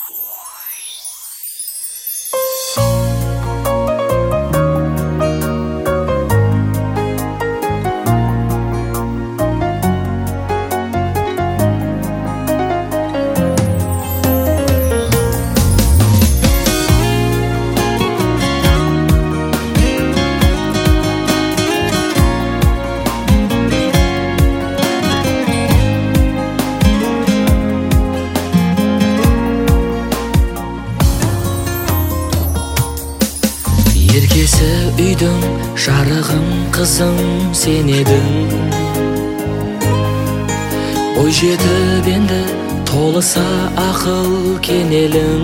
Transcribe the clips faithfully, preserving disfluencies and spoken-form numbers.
Еркесі үйдің жарығым қызым сен едің. Ой жетіп енді толыса ақыл кенелің.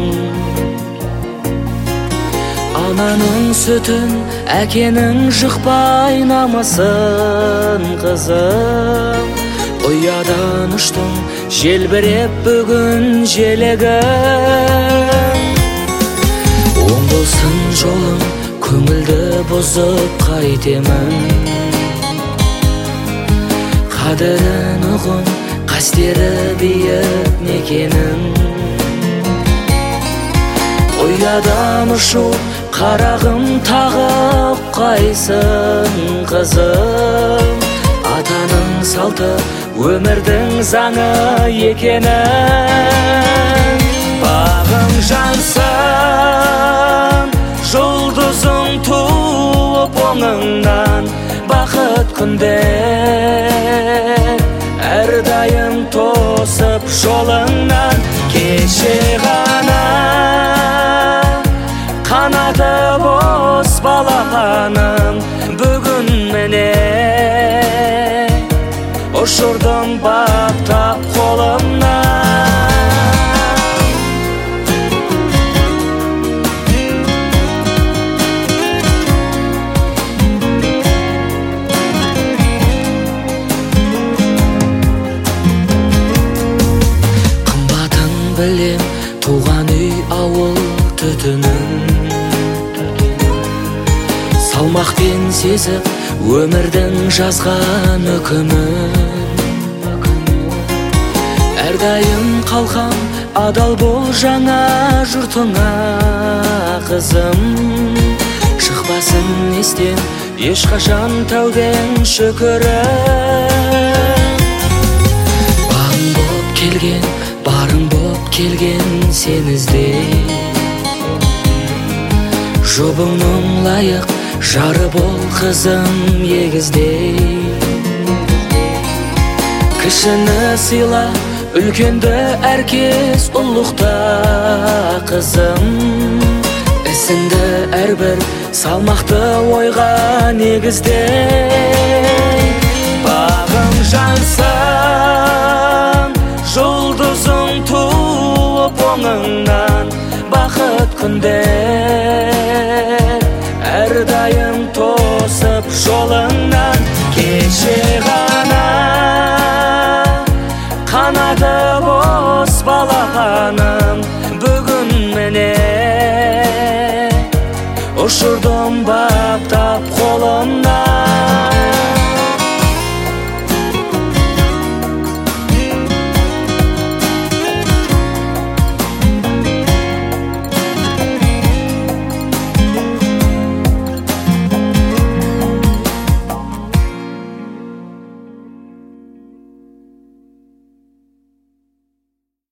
Ананың сүтін әкенің жықпай намысын қызым. Ұядан ұштың желбіреп бүгін желегім. Оң болсын жолың көңілді бұзып қайтемін. Қадірін ұғын қастері биік некенің. Ұядан ұшу қарағым тағып қайсын қызым. Атаның салты өмірдің заңы екенін. Бағың жансын жұлдызың туып оңыңнан. Бақыт күндер әрдайым тосып жолыңнан. Кеше ғана қанаты бос балапаным, бүгін міне ұшырдым баптап қолымнан. Білем туған үй ауыл түтінін. Салмақпен сезіп өмірдің жазған үкімін. Әрдайым қалқам адал бол жаңа жұртыңа қызым. Шықпасын естен ешқашан тәубең шүкірім. Бағың боп келген барың боп келген сен іздей. Жұбыңның лайық жары бол қызым егіздей. Кішіні сыйла үлкенді әркез ұлықта қызым. Ісіңді әрбір салмақты ойға негіздей. Бағың жансын жұлдызың туып оңыңнан. Бақыт күндер әрдайым тосып жолыңнан. Кеше ғана қанаты бос балапаным, бүгін міне ұшырдым